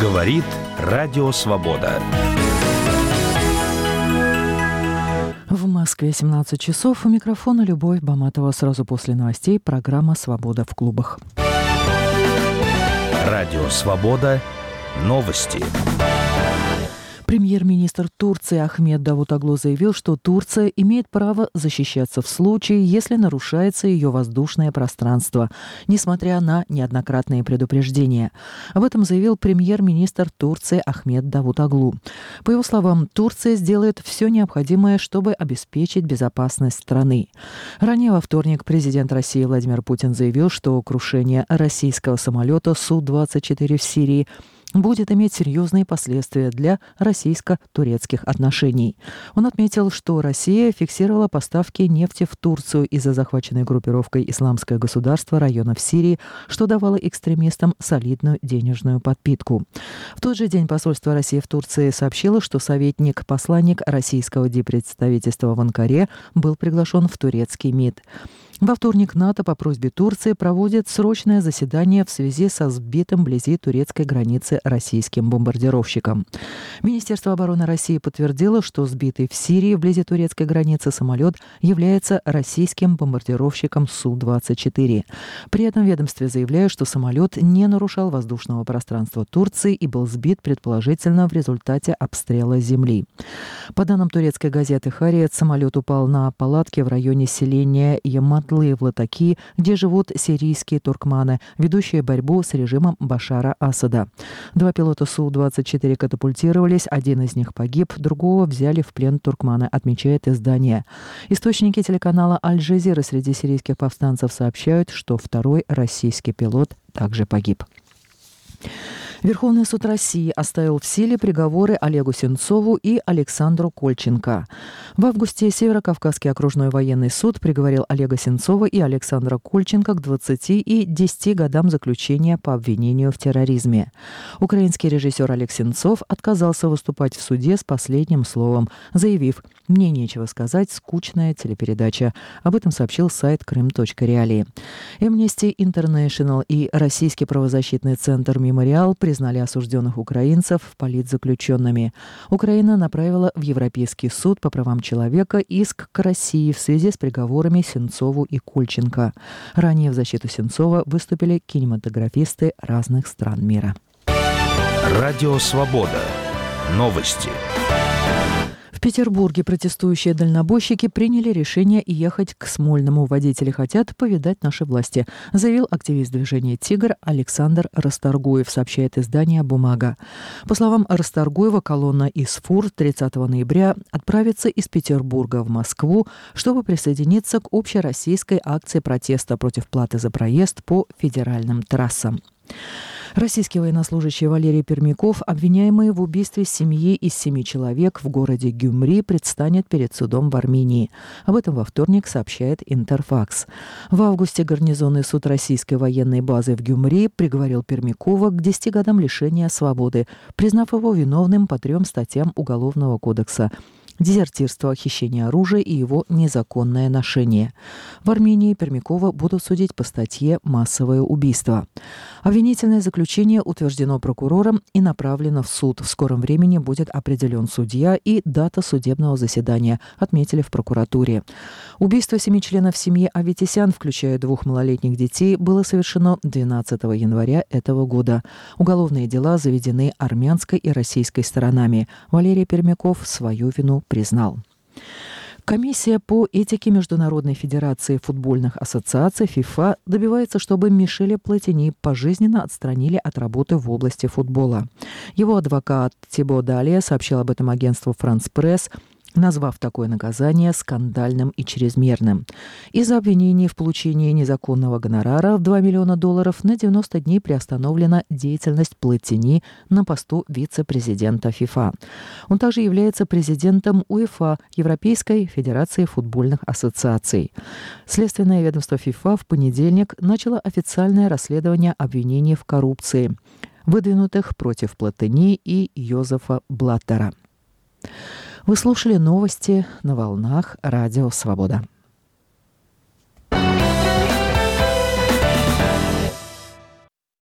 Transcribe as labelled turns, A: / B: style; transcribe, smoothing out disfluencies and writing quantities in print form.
A: Говорит Радио Свобода.
B: В Москве 17 часов. У микрофона Любовь Баматова. Сразу после новостей программа «Свобода в клубах».
A: Радио Свобода. Новости.
B: Премьер-министр Турции Ахмед Давутоглу заявил, что Турция имеет право защищаться в случае, если нарушается ее воздушное пространство, несмотря на неоднократные предупреждения. Об этом заявил премьер-министр Турции Ахмед Давутоглу. По его словам, Турция сделает все необходимое, чтобы обеспечить безопасность страны. Ранее во вторник президент России Владимир Путин заявил, что крушение российского самолета Су-24 в Сирии будет иметь серьезные последствия для российско-турецких отношений. Он отметил, что Россия фиксировала поставки нефти в Турцию из-за захваченной группировкой «Исламское государство» районов Сирии, что давало экстремистам солидную денежную подпитку. В тот же день посольство России в Турции сообщило, что советник-посланник российского диппредставительства в Анкаре был приглашен в турецкий МИД. Во вторник НАТО по просьбе Турции проводит срочное заседание в связи со сбитым вблизи турецкой границы российским бомбардировщиком. Министерство обороны России подтвердило, что сбитый в Сирии вблизи турецкой границы самолет является российским бомбардировщиком Су-24. При этом в ведомстве заявляют, что самолет не нарушал воздушного пространства Турции и был сбит предположительно в результате обстрела земли. По данным турецкой газеты «Хариет», самолет упал на палатке в районе селения Яматлы в Латакии, где живут сирийские туркманы, ведущие борьбу с режимом Башара Асада. Два пилота Су-24 катапультировались, один из них погиб, другого взяли в плен туркманы, отмечает издание. Источники телеканала «Аль-Джазира» среди сирийских повстанцев сообщают, что второй российский пилот также погиб. Верховный суд России оставил в силе приговоры Олегу Сенцову и Александру Кольченко. В августе Северо-Кавказский окружной военный суд приговорил Олега Сенцова и Александра Кольченко к 20 и 10 годам заключения по обвинению в терроризме. Украинский режиссер Олег Сенцов отказался выступать в суде с последним словом, заявив: «Мне нечего сказать, скучная телепередача». Об этом сообщил сайт Крым.Реалии. Amnesty International и Российский правозащитный центр «Мемориал» признали осужденных украинцев политзаключенными. Украина направила в Европейский суд по правам человека иск к России в связи с приговорами Сенцову и Кольченко. Ранее в защиту Сенцова выступили кинематографисты разных стран мира.
A: Радио Свобода. Новости.
B: В Петербурге протестующие дальнобойщики приняли решение ехать к Смольному. Водители хотят повидать наши власти, заявил активист движения «Тигр» Александр Расторгуев, сообщает издание «Бумага». По словам Расторгуева, колонна из ФУР 30 ноября отправится из Петербурга в Москву, чтобы присоединиться к общероссийской акции протеста против платы за проезд по федеральным трассам. Российский военнослужащий Валерий Пермяков, обвиняемый в убийстве семьи из 7 человек в городе Гюмри, предстанет перед судом в Армении. Об этом во вторник сообщает Интерфакс. В августе гарнизонный суд российской военной базы в Гюмри приговорил Пермякова к 10 годам лишения свободы, признав его виновным по 3 статьям Уголовного кодекса: дезертирство, хищение оружия и его незаконное ношение. В Армении Пермякова будут судить по статье «Массовое убийство». Обвинительное заключение утверждено прокурором и направлено в суд. В скором времени будет определен судья и дата судебного заседания, отметили в прокуратуре. Убийство 7 членов семьи Аветисян, включая 2 малолетних детей, было совершено 12 января этого года. Уголовные дела заведены армянской и российской сторонами. Валерий Пермяков свою вину признал. Комиссия по этике Международной федерации футбольных ассоциаций ФИФА добивается, чтобы Мишеля Платини пожизненно отстранили от работы в области футбола. Его адвокат Тибо Далия сообщил об этом агентству «Франс Пресс», назвав такое наказание скандальным и чрезмерным. Из-за обвинений в получении незаконного гонорара в $2 миллиона на 90 дней приостановлена деятельность Платини на посту вице-президента ФИФА. Он также является президентом УЕФА, Европейской федерации футбольных ассоциаций. Следственное ведомство ФИФА в понедельник начало официальное расследование обвинений в коррупции, выдвинутых против Платини и Йозефа Блаттера. Вы слушали новости на волнах Радио Свобода.